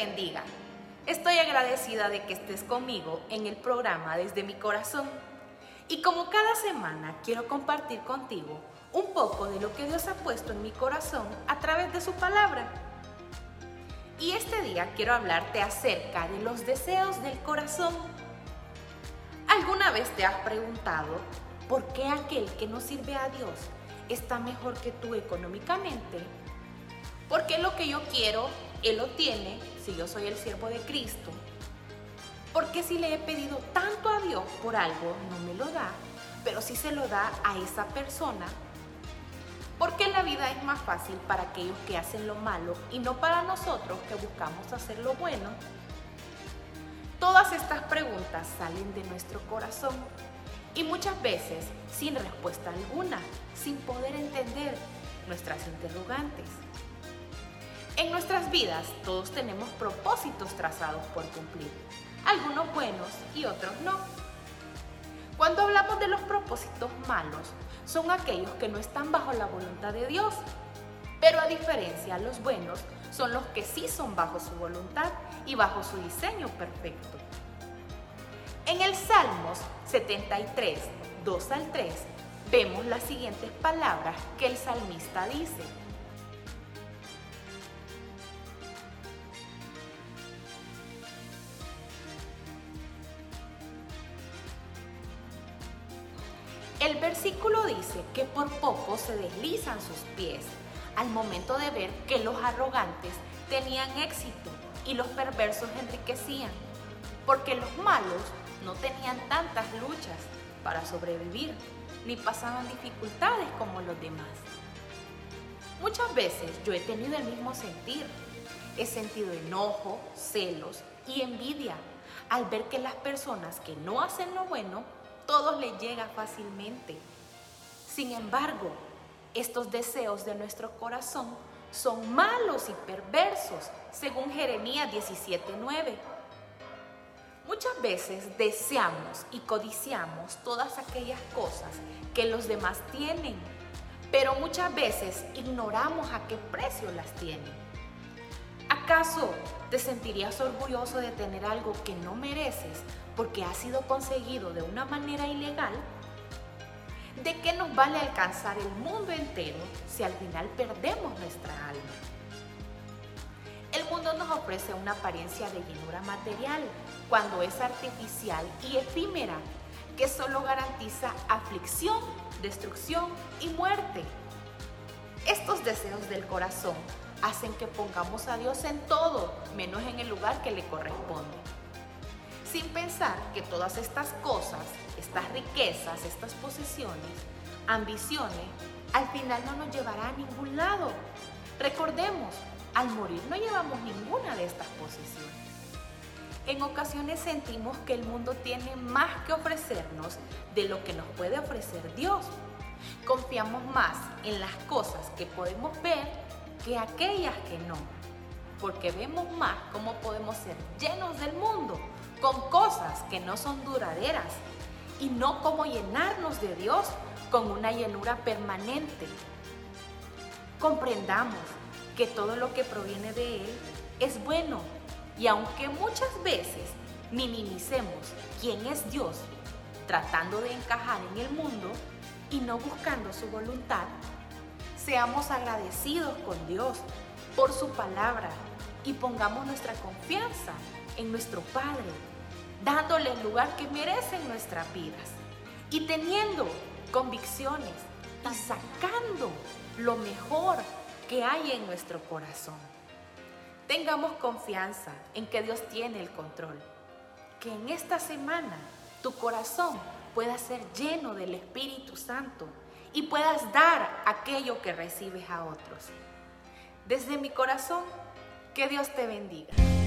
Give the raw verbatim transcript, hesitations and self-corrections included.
bendiga. Estoy agradecida de que estés conmigo en el programa Desde mi Corazón. Y como cada semana quiero compartir contigo un poco de lo que Dios ha puesto en mi corazón a través de su palabra. Y este día quiero hablarte acerca de los deseos del corazón. ¿Alguna vez te has preguntado por qué aquel que no sirve a Dios está mejor que tú económicamente? ¿Por qué lo que yo quiero, Él lo tiene si yo soy el siervo de Cristo? ¿Por qué si le he pedido tanto a Dios por algo no me lo da, pero sí se lo da a esa persona? ¿Por qué la vida es más fácil para aquellos que hacen lo malo y no para nosotros que buscamos hacer lo bueno? Todas estas preguntas salen de nuestro corazón y muchas veces sin respuesta alguna, sin poder entender nuestras interrogantes. En nuestras vidas todos tenemos propósitos trazados por cumplir, algunos buenos y otros no. Cuando hablamos de los propósitos malos, son aquellos que no están bajo la voluntad de Dios, pero a diferencia, los buenos son los que sí son bajo su voluntad y bajo su diseño perfecto. En el Salmos setenta y tres, dos al tres, vemos las siguientes palabras que el salmista dice. El versículo dice que por poco se deslizan sus pies al momento de ver que los arrogantes tenían éxito y los perversos enriquecían, porque los malos no tenían tantas luchas para sobrevivir, ni pasaban dificultades como los demás. Muchas veces yo he tenido el mismo sentir. He sentido enojo, celos y envidia al ver que las personas que no hacen lo bueno, todos les llega fácilmente. Sin embargo, estos deseos de nuestro corazón son malos y perversos, según Jeremías diecisiete nueve. Muchas veces deseamos y codiciamos todas aquellas cosas que los demás tienen, pero muchas veces ignoramos a qué precio las tienen. ¿Acaso te sentirías orgulloso de tener algo que no mereces porque ha sido conseguido de una manera ilegal? ¿De qué nos vale alcanzar el mundo entero si al final perdemos nuestra alma? El mundo nos ofrece una apariencia de llenura material cuando es artificial y efímera, que solo garantiza aflicción, destrucción y muerte. Estos deseos del corazón hacen que pongamos a Dios en todo, menos en el lugar que le corresponde, sin pensar que todas estas cosas, estas riquezas, estas posesiones, ambiciones, al final no nos llevará a ningún lado. Recordemos, al morir no llevamos ninguna de estas posesiones. En ocasiones sentimos que el mundo tiene más que ofrecernos de lo que nos puede ofrecer Dios. Confiamos más en las cosas que podemos ver que aquellas que no, porque vemos más cómo podemos ser llenos del mundo con cosas que no son duraderas y no cómo llenarnos de Dios con una llenura permanente. Comprendamos que todo lo que proviene de Él es bueno, y aunque muchas veces minimicemos quién es Dios, tratando de encajar en el mundo y no buscando su voluntad, seamos agradecidos con Dios por su palabra y pongamos nuestra confianza en nuestro Padre, dándole el lugar que merecen nuestras vidas y teniendo convicciones y sacando lo mejor que hay en nuestro corazón. Tengamos confianza en que Dios tiene el control. Que en esta semana tu corazón pueda ser lleno del Espíritu Santo y puedas dar aquello que recibes a otros. Desde mi corazón, que Dios te bendiga.